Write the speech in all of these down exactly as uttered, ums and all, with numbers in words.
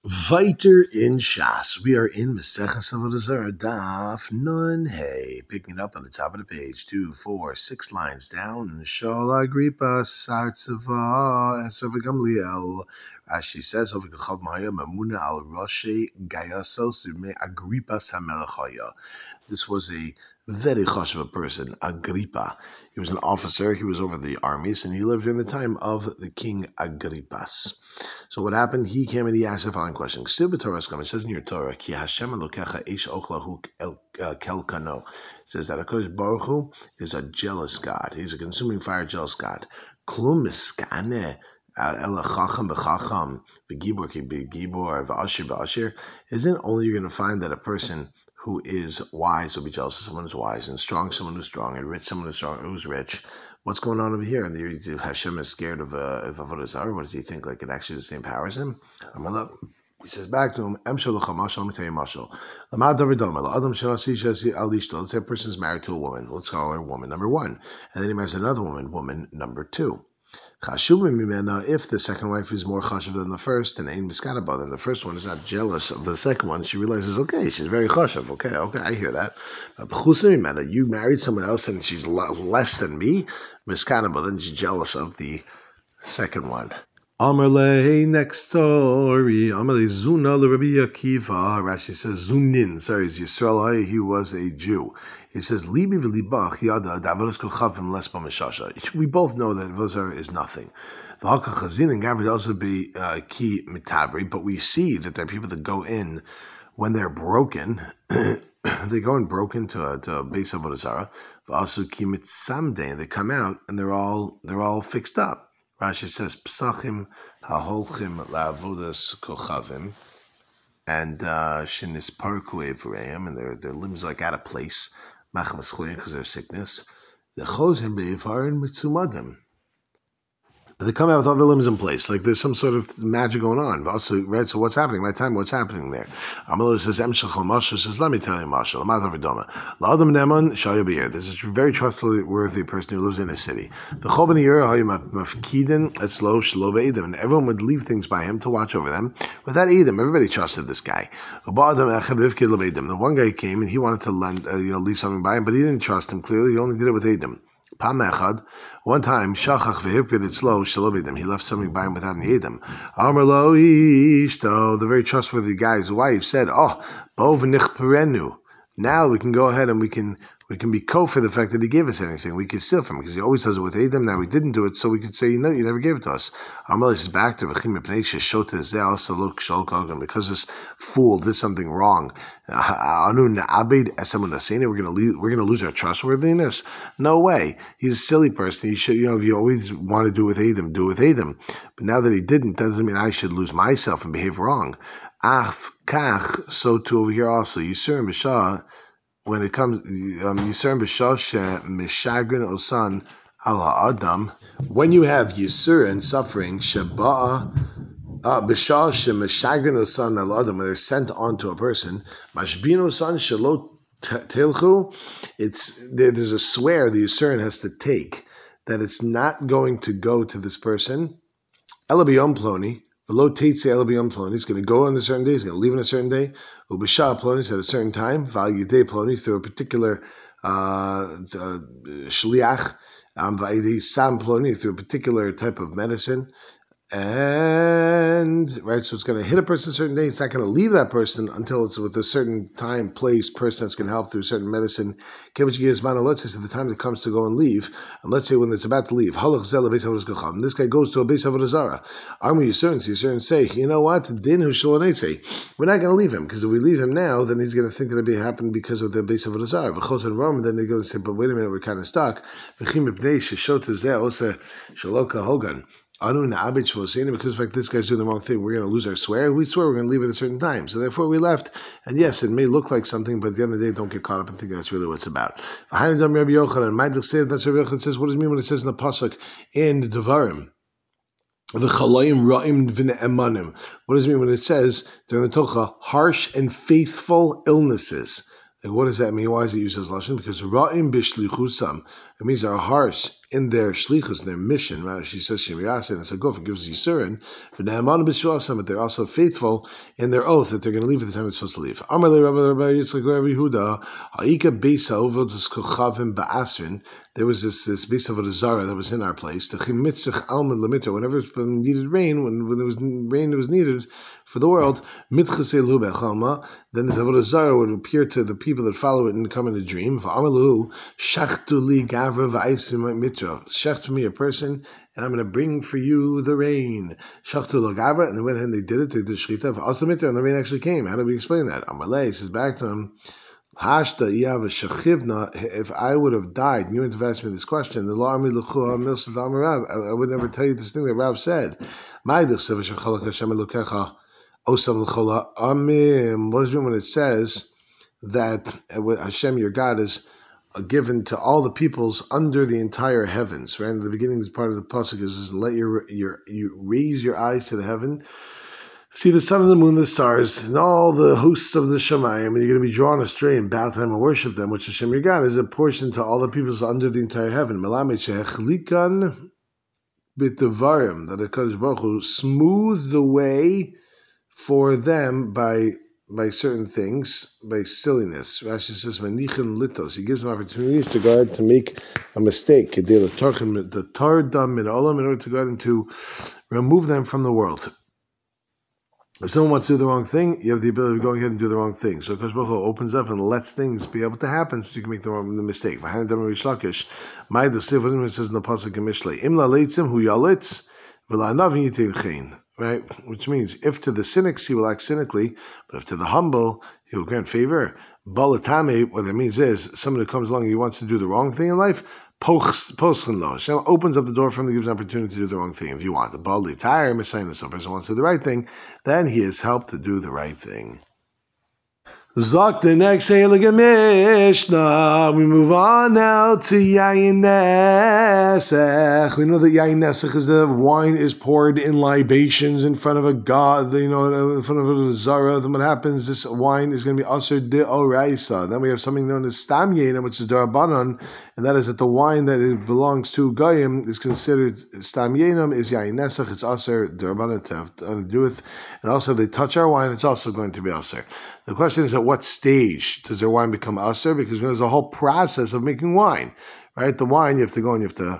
Weiter in Shas, we are in Maseches Avodah Zarah, Daf Nun Hey, picking it up on the top of the page, two, four, six lines down. Shal Agrippa Sartzava Esrav Gamliel. Rashi says, "Hovigachav Maya Mamuna al Roshi Gayaso Sume Agrippa Samelachaya." This was a very chashuv person, Agrippa. He was an officer. He was over the armies, and he lived during the time of the king Agrippas. So what happened? He came and he asked the following question. It says in your Torah, Ki Hashem Elokecha Eish Ochlahu Kelkano. It says that HaKadosh Baruch Hu is a jealous God. He's a consuming fire, jealous God. Klum miskane el chacham b'chacham v'gibor ki b'gibor v'ashir v'ashir. Isn't only you're going to find that a person who is wise will be jealous of someone who's wise, and strong someone who's strong, and rich someone who's strong who's rich. What's going on over here? And the Hashem is scared of uh, of Avodah Zarah. What does he think? Like it actually has the same power as him? He says back to him, Em shalocha mashal, let me tell you mashal. Lamad David Dama, Adam shalasi shasi alishto. Let's say a person's married to a woman. Let's call her woman number one. And then he marries another woman, woman number two. If the second wife is more chashuv than the first, and ain't miskadaba, then the first one is not jealous of the second one. She realizes, okay, she's very chashuv. Okay, okay, I hear that. But you married someone else and she's less than me, miskadaba, then she's jealous of the second one. Amarle, next story. Amarle Zuna Rabbi Akiva. Rashi says Zunin. Sorry, Yisrael. He was a Jew. He says Libi v'libach yada da'avodas kochavim les b'meshasha. We both know that Avodah is nothing. V'haka chazin and Gabriel also be ki mitabri. But we see that there are people that go in when they're broken. They go and broken to a, to a base of Avodah Zarah. V'asu ki mitzamdei, and they come out and they're all they're all fixed up. Rashi says, Psachim haholchim la'avodas kochavim, and shenis parku evreim, and their their limbs are like out of place, machmas choyin, because of their sickness. The chozim be'evarin mitzumadim. But they come out with all their limbs in place, like there's some sort of magic going on. Also, right? So what's happening? My time, what's happening there? Amalur says, Emshachal Mashal says, let me tell you, Mashal. La'adam neman shayabir. This is a very trustworthy person who lives in a city. The choban yer mafkidin etzlo shelo ve'edim, and everyone would leave things by him to watch over them. Without edim, everybody trusted this guy. The one guy came and he wanted to lend, uh, you know, leave something by him, but he didn't trust him. Clearly, he only did it with edim. Pam echad, one time, shachach v'hipkid etzlo shalovidim. He left something by him without any edim. Amar lo ishto, the very trustworthy guy's wife said, "Oh, bo v'nichperenu. Now we can go ahead and we can we can be co for the fact that he gave us anything. We can steal from him because he always does it with Adam. Now we didn't do it, so we could say, no, you never gave it to us." Amar is back to because this fool did something wrong. We're going to lose, we're going to lose our trustworthiness. No way. He's a silly person. He should, you know, if you always want to do with Adam, do with Adam. But now that he didn't, that doesn't mean I should lose myself and behave wrong. Ach kach, so too over here also. Yisur Mishah, when it comes, Yisur Mishah she mishagrin osan ala adam. When you have Yisur and suffering, Shaba'a, Bishah she mishagrin osan ala adam, when they're sent onto a person, Mashbin osan shalot telchu, it's, there's a swear the Yisur has to take that it's not going to go to this person. Ela b'yom ploni. Below Teitze El B'Yom Ploni, he's going to go on a certain day, he's going to leave on a certain day. Ubishah Ploni, at a certain time. Val Yudei Ploni, through a particular uh, uh, shliach. Um, Va'idei Sam Ploni, through a particular type of medicine. And, right, so it's going to hit a person a certain day. It's not going to leave that person until it's with a certain time, place, person that's going to help through certain medicine. Let's say at the time it comes to go and leave, and let's say when it's about to leave, and this guy goes to a base of Avodah Zarah. Army Yisur, Yisur say, you know what? We're not going to leave him, because if we leave him now, then he's going to think that it happened because of the base of Avodah Zarah. And then they're going to say, but wait a minute, we're kind of stuck. Anu Na'abit Shvosina, because in fact this guy's doing the wrong thing, we're going to lose our swear. We swear we're going to leave at a certain time. So therefore we left. And yes, it may look like something, but at the end of the day, don't get caught up and think that's really what it's about. And Rabbi Yochanan, my understanding, that's Rabbi Yochanan says, what does it mean when it says in the Pasuk, in the Devarim? The chalayim ra'im v'ne'emanim. What does it mean when it says during the Tocha, harsh and faithful illnesses? Like, what does that mean? Why is it used as lashon? Because ra'im b'shlichusam. It means they're harsh in their shlichus, their mission. Right? She says shemirasin, and it's a gof, it gives yisurin. But nehemanu b'shvasam, but they're also faithful in their oath that they're going to leave at the time it's supposed to leave. Amar le Rabbi Rabbi Yitzchak Rabbi Yehuda, ha'ika beisa uvodos kochavim ba'asrin. There was this this beisa of a zara that was in our place. The chimitzach almond lemitra. Whenever it needed rain, when, when there was rain, that was needed for the world. Mitchasei lu bechalma. Then the avodah zara would appear to the people that follow it and come in a dream. V'amalu shachtu li gavra v'aisim mitra. Shecht for me a person, and I'm going to bring for you the rain. Shachtu lo gavra, and they went ahead and they did it. They did shchita. V'asa mitra, and the rain actually came. How do we explain that? Amalei says back to him. Hashta yav shachivna. If I would have died, and you wouldn't have asked me this question, the law army luchua milsav amarav. I would never tell you this thing that Rav said. Ma'idach sev shachalak Hashem elokecha. What does it mean when it says that Hashem, your God, is given to all the peoples under the entire heavens? Right in the beginning, this part of the pasuk is, is let your your you raise your eyes to the heaven, see the sun and the moon, the stars, and all the hosts of the Shemayim, and you're going to be drawn astray and bow to them and worship them, which Hashem, your God, is a portion to all the peoples under the entire heaven. That the Kadosh Baruch Hu smooth the way for them by by certain things, by silliness. Rashi says, "Manichin litos." He gives them opportunities to God to make a mistake. The tardam in olam, in order to God and to remove them from the world. If someone wants to do the wrong thing, you have the ability of going ahead and do the wrong thing. So Kadosh Baruch Hu opens up and lets things be able to happen, so you can make the wrong the mistake. V'hanan dam Rish Lakish, my the Siv, it says in the pasuk in Mishlei, Im la leitzim hu yalitz v'la'anavim yitin chein. Right, which means if to the cynics he will act cynically, but if to the humble he will grant favor. Balatame, what that means is someone who comes along and he wants to do the wrong thing in life. Poschen lo. Hashem opens up the door for him to give an opportunity to do the wrong thing. If you want the bali tire, messiah, some person wants to do the right thing, then he is helped to do the right thing. Zok the next Heilige Mishnah. We move on now to Yayin Nesach. We know that Yayin Nesach is the wine is poured in libations in front of a god, you know, in front of a zara. Then what happens? This wine is going to be Aser de Oraisa. Then we have something known as Stam Yain, which is Darabanan, and that is that the wine that it belongs to Goyim is considered Stam Yainam, is Yayin Nesach. It's Aser Darabanan to have to do with, and also if they touch our wine, it's also going to be Aser. The question is, at what stage does their wine become aser? Because there's a whole process of making wine, right? The wine, you have to go and you have to,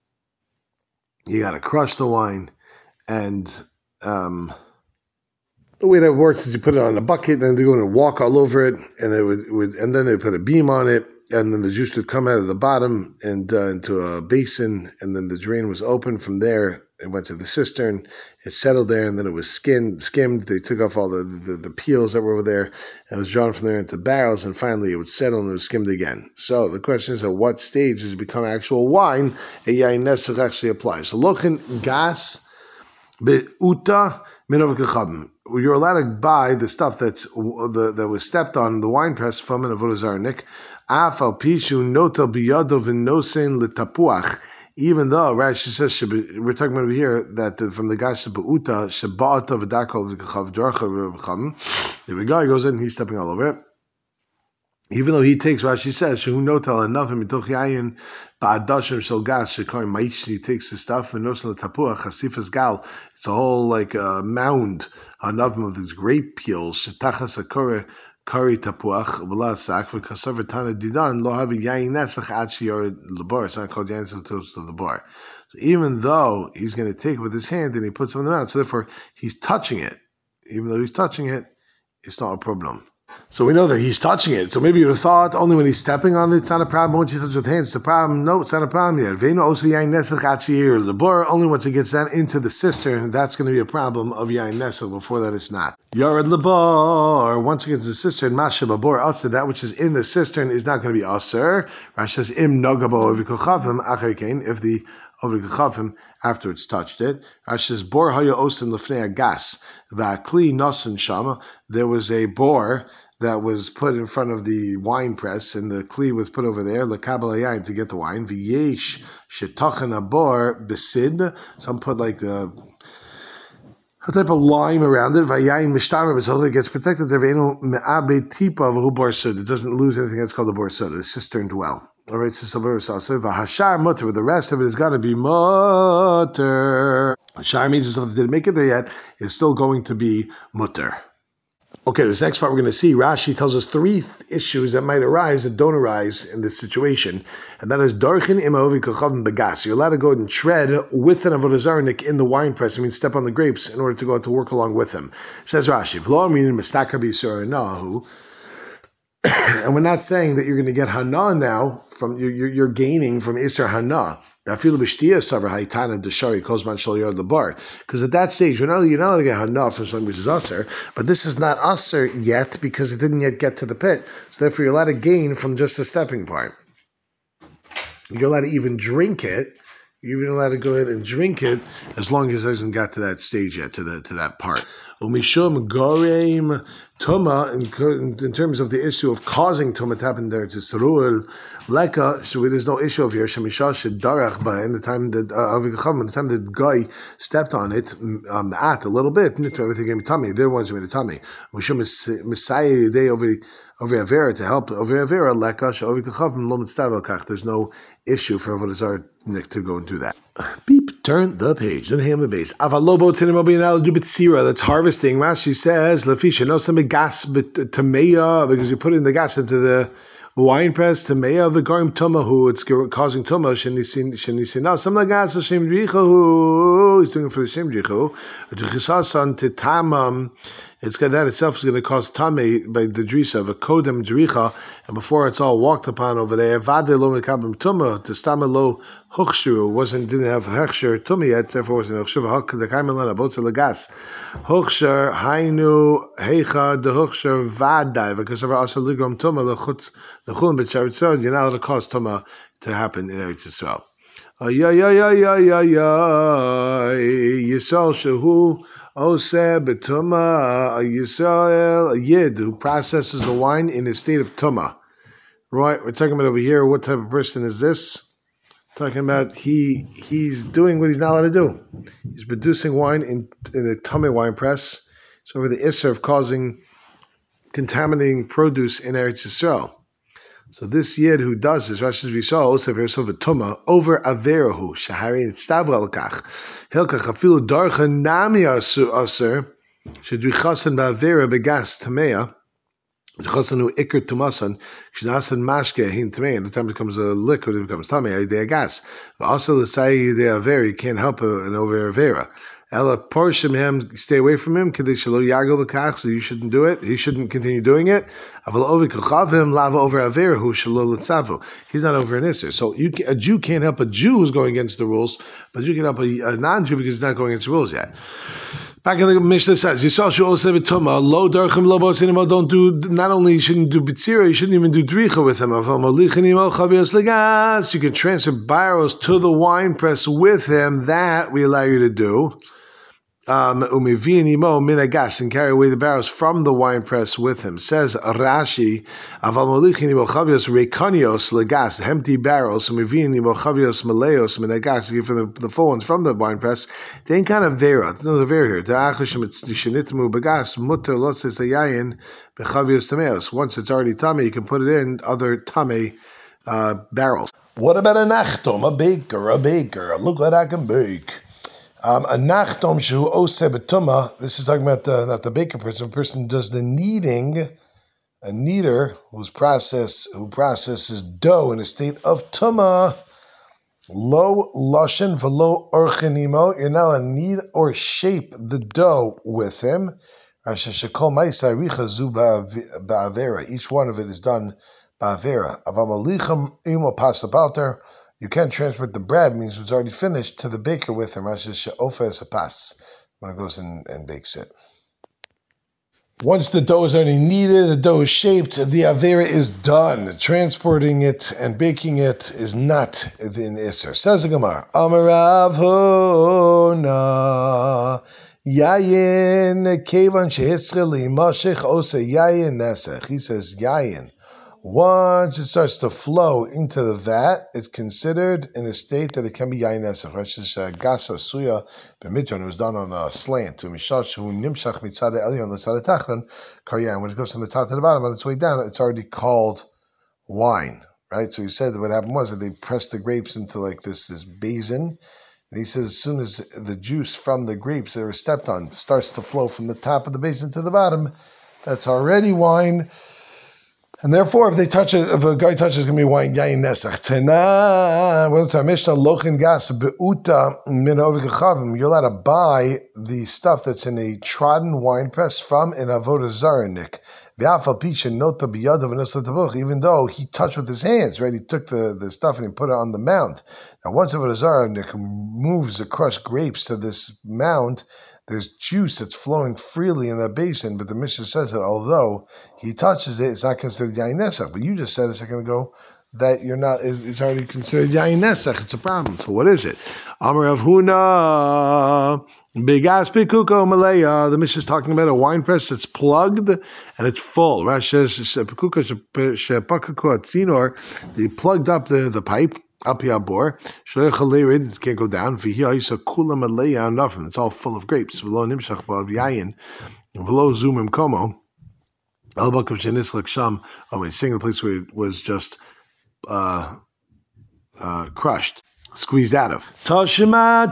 you got to crush the wine, and um, the way that works is you put it on a bucket, and they go and walk all over it, and they would, would, and then they put a beam on it, and then the juice would come out of the bottom and uh, into a basin, and then the drain was open from there. It went to the cistern, it settled there, and then it was skinned, skimmed. They took off all the, the, the peels that were over there, and it was drawn from there into barrels, and finally it would settle and it was skimmed again. So the question is, at what stage does it become actual wine? A yayin nesach actually applies. So lochin gas be'uta minov kachabim. You're allowed to buy the stuff that's the, that was stepped on the wine press from an avodah zarnik. Af al pishu notel biyadov v'nosein letapuach. Even though Rashi says we're talking about over here that the, from the Gash Ba'uta Shabbat of Adako V'Kachav Dorcha V'Cham, there we go. He goes in and he's stepping all over it. Even though he takes Rashi says Shehu Notel enough and Mitoch Yayin Ba'adashim Shel Gas Shekar Maish. He takes the stuff and Nosel Tapuach Chasifas Gal. It's a whole like a uh, mound enough of these grape peels Shetachas Akore. Kari tapuach v'lasak v'kasav tana didan lo havi yayin nesach ad shiyar lebar. It's not called yayin nesach to the bar. So even though he's going to take it with his hand and he puts it on the mouth, so therefore he's touching it. Even though he's touching it, it's not a problem. So we know that he's touching it. So maybe you would have thought only when he's stepping on it, it's not a problem. Once he touches with hands, it's a problem. No, it's not a problem yet. Only once it gets down into the cistern, that's going to be a problem of yayin nesach. Before that, it's not. Yared lebar. Once it gets to the cistern, masha babor aser. That which is in the cistern is not going to be aser. Rashi says im nogabo ovikochavim acherkein. If the ovikochavim after it's touched it, Rashi says bor haya osim lefnei gas va'kli nasan shama. There was a bor that was put in front of the wine press, and the kli was put over there, lekabel yayin, to get the wine. V'yesh shetachan abor besid. Some put like the a type of lime around it. Vayayin mishtamer b'tzolta, it gets protected. Terveinu me'abe tipa of a borsud. It doesn't lose anything. That's called a borsud, a cisterned well. All right, so v'hashar mutter. The rest of it has got to be mutter. Hashar means if it didn't make it there yet, it's still going to be mutter. Okay, this next part we're going to see, Rashi tells us three th- issues that might arise that don't arise in this situation, and that is Darchin Imovi Kochavim Begas. You're allowed to go and tread with an Avodah Zarah in the wine press. I mean, step on the grapes in order to go out to work along with him. Says Rashi, V'lo meaning Mistaka B'Yisur Nahu. And we're not saying that you're going to get Hana now, from you're, you're gaining from Isser Hana. Because at that stage, you're not, you're not going to get Hana from something which is Aser, but this is not Aser yet because it didn't yet get to the pit. So therefore, you're allowed to gain from just the stepping part. You're allowed to even drink it. You're even allowed to go ahead and drink it as long as it hasn't got to that stage yet, to the to that part. Umishum goreim tuma, in, in terms of the issue of causing tuma to happen there, to Sarul leka. So there's no issue of here. Shemisha shedarach by in the time that uh, the time that guy stepped on it um, at a little bit, everything came tummy. They're the ones who made a tummy. Umishum messiah day over. Over Avera to help over Avera lekash over Kachavim lo mitzvah kach. There's no issue for Avodah Zarah to go and do that. Beep, turn the page. Then hand the base. Avalobo tzinimobi do b'tzira. That's harvesting. Rashi says lefisha no some gas tameya because you put in the gas into the wine press tameya v'garim tumahu. It's causing tumah. Shenisin shenisina some gas shem drichahu. He's doing it for the shem drichahu. Drichasan titamam. It's got that itself is going to cause tame by the drisa of a kodem dricha, and before it's all walked upon over there, vade lo mekabim tuma to stame lo huchshu wasn't didn't have hechsher tuma yet, therefore was an huchshu hak the kaimelana both lagas huchsher hainu heicha the huchsher vadai because of also ligom tuma lechutz lechun b'tzaritzel. You're not allowed to cause tuma to happen in Eretz Yisrael. Ay ay ay ay ay ay Yisrael shehu. Oseh betuma, a Yisrael, a Yid who processes the wine in a state of tuma. Right, we're talking about over here. What type of person is this? Talking about he he's doing what he's not allowed to do. He's producing wine in in a tummy wine press. So over the issur of causing contaminating produce in Eretz Yisrael. So this Yid who does this, Rashi we saw also very so tuma over averahu shaharin stavra lekach hilkach afilu darcha nami aser shedrichasan ba'avera begas tamea shechasanu ikr tumasan shnasan mashke hin tamea. The time it becomes a liquid, it becomes tamea. They gas. Also the say they avera, you can't help an over avera. Ella porshim him, stay away from him. Kadishalo yago l'kach, so you shouldn't do it. He shouldn't continue doing it. Aval over kachavim lava over aver hu shalo l'tzavu. He's not over an isser. So you, a Jew can't help a Jew who's going against the rules, but you can help a, a non-Jew because he's not going against the rules yet. Back in the Mishnah says, Yisrael shu oseh b'tuma lo darchim lo bosinimo. Don't do. Not only you shouldn't do bitzira, you shouldn't even do dricha with him. Aval malichinimo chavios legas. You can transfer barrels to the wine press with him. That we allow you to do. Um, and carry away the barrels from the wine press with him. Says Rashi, empty barrels, give the, the full ones from the wine press. They ain't kind of vera. There's no vera here. Once it's already tummy, you can put it in other tummy uh, barrels. What about a nachtom, a baker, a baker? Look what I can bake. Um, a nachtom shu oseh betuma. This is talking about the, not the baker person. A person who does the kneading, a kneader who's process who processes dough in a state of tuma. Lo lashen v'lo orchenimo. You're not allowed to knead or shape the dough with him. Each one of it is done ba'avera. Avamalichem imo pasapalter. You can't transfer the bread, means it's already finished, to the baker with him. Rashi she'ofes a pas when it goes in and bakes it. Once the dough is already kneaded, the dough is shaped, the avera is done. Transporting it and baking it is not in Isser. Says the Gemara, Amarav Hona Yayin Kevan Shehitzcheli Mashich Ose Yayin Nesech. He says Yayin. Once it starts to flow into the vat, it's considered in a state that it can be yain nesach. Rosh gasa suya b'mitron was done on a slant to mishash who nimshach mitzad elyon l'tzad tachton karyan. When it goes from the top to the bottom on its way down, it's already called wine, right? So he said that what happened was that they pressed the grapes into like this this basin, and he says as soon as the juice from the grapes that were stepped on starts to flow from the top of the basin to the bottom, that's already wine. And therefore, if they touch it, if a guy touches, it's going to be wine yain nesach. Tana, well, to Mishnah lochin gas beuta min ovik chavim. You're allowed to buy the stuff that's in a trodden wine press from an avodah zarah nick. Even though he touched with his hands, right? He took the, the stuff and he put it on the mound. Now, once avodah zarah nick moves the crushed grapes to this mound, there's juice that's flowing freely in that basin, but the Mishnah says that although he touches it, it's not considered yain nesach. But you just said a second ago that you're not, it's already considered yain nesach. It's a problem. So what is it? Amar Rav Huna, Bigas Pekuko Malaya. The Mishnah is talking about a wine press that's plugged and it's full. Rashi says they plugged up the, the pipe. Up Yabor, it can't go down. It's all full of grapes. V'lo nimshach b'av yayin, v'lo zumim komo. Elbakav shenislik sham. Oh, he's saying the place where it was just uh, uh, crushed, squeezed out of. Toshima,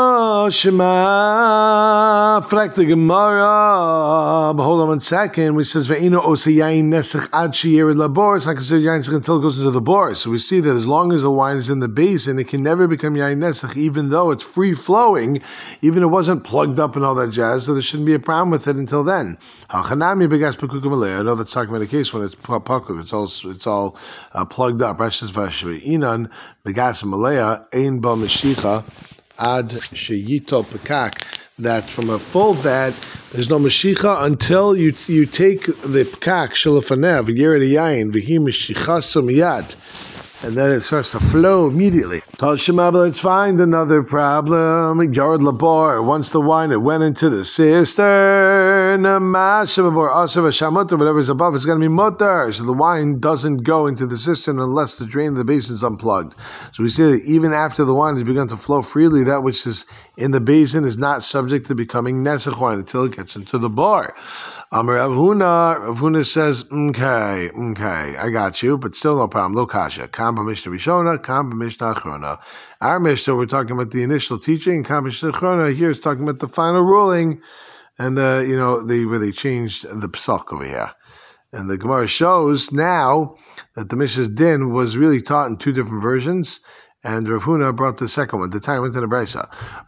Toshima, frak the Gemara. But hold on one second. We says ve'ino osi yain nesach ad sheyer labor. It's not considered yain nesach until it goes into the bor. So we see that as long as the wine is in the basin, it can never become yain nesach, even though it's free flowing, even if it wasn't plugged up and all that jazz. So there shouldn't be a problem with it until then. Hachanami begas pekuk malei. I know that's talking about a case when it's pakuk. It's all it's all uh, plugged up. Rashi says v'she'inan begas malei ein ba mashicha ad sheyito pekak. That from a full vat, there's no mashicha until you you take the pekak shelafanev yered yain v'hi mashicha miyad. And then it starts to flow immediately. Tashima, let's find another problem. Jared Labor, once the wine, it went into the cistern. Whatever's above is going to be mutter. So the wine doesn't go into the cistern unless the drain of the basin is unplugged. So we see that even after the wine has begun to flow freely, that which is in the basin is not subject to becoming nesach wine until it gets into the bar. Amar Rav Huna, Rav Huna says, okay, okay, I got you, but still no problem, lo kasha. Kam b'mishnah rishona, kam b'mishnah achrona. Our mishnah, we're talking about the initial teaching, kam b'mishnah achrona, here is talking about the final ruling, and, uh, you know, they where they changed the psak over here. And the Gemara shows now that the Mishnah's din was really taught in two different versions, and Rav Huna brought the second one. The time went to the Brisa.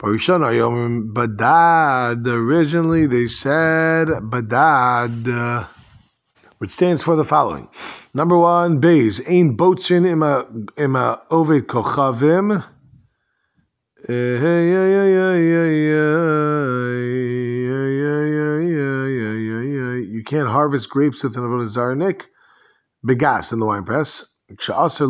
Badad. Originally they said Badad, uh, which stands for the following. Number one, Beis. Ein botzin ima ima oved kochavim. You can't harvest grapes with an avodah zarah nick. Begas in the wine press. You can't also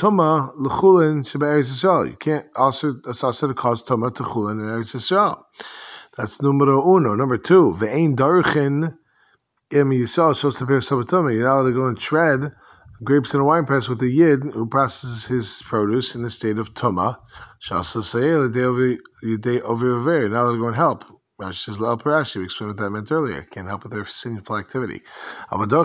it's also to cause tuma to chulin in Eretz Yisrael. That's numero uno. Number two, ve'ein darchin im Yisrael shos tefer sabatuma. You're not allowed to go and shred grapes in a wine press with a yid who processes his produce in the state of tuma. Shasa se'el yedei over over. You're not allowed to go and help. Rashi says, "L'al Parashi." We explained what that meant earlier. Can't help with their sinful activity. You can't be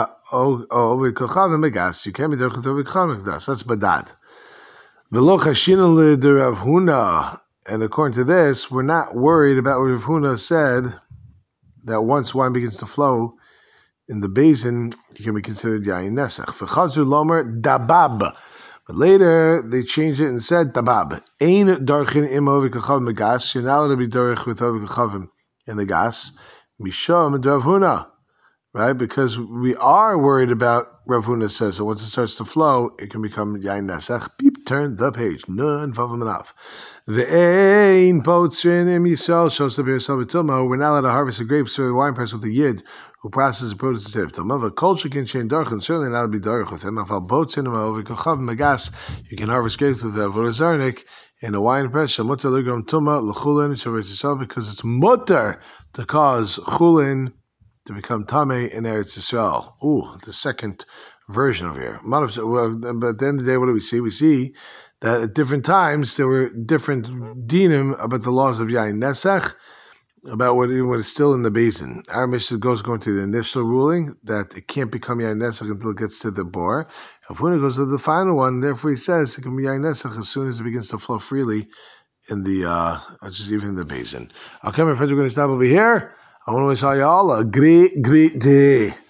dorchin over kochavim. That's badad. V'lo chashina l'Rav Huna. And according to this, we're not worried about what Rav Huna said that once wine begins to flow in the basin, it can be considered yain nesach. V'chazur lomer dabab. But later, they changed it and said, Tabab. Ein darchin im ovik kochavim megas. You're not allowed to be darich with ovik kochavim in the gas. Misham and Rav Huna. Right? Because we are worried about, Rav Huna says, that once it starts to flow, it can become yain nesach. Beep, turn the page. None vavim enough. Ve'ein botzin im yisrael shos tefer sabatuma. We're not allowed to harvest the grapes through a wine press with the yid who processes the produce instead of tuma. But culture can change darchin. Certainly not to be darich with him. If a botzin im ovik kochavim megas, you can harvest grapes with the avodah zarah nick in a wine press. Mutter l'gram tuma l'chulin shevet Yisrael, because it's mutter to cause chulin to become tamei in Eretz Yisrael. Ooh, the second version of here. Well, but at the end of the day, what do we see? We see that at different times there were different dinim about the laws of Yain Nesach, about what, what is still in the basin. Our Mishnah goes going to the initial ruling that it can't become Yain Nesach until it gets to the bor. If when it goes to the final one, therefore he says it can be Yain Nesach as soon as it begins to flow freely in the, uh, just even in the basin. Okay, my friends, we're going to stop over here. I want to wish all y'all a great, great day.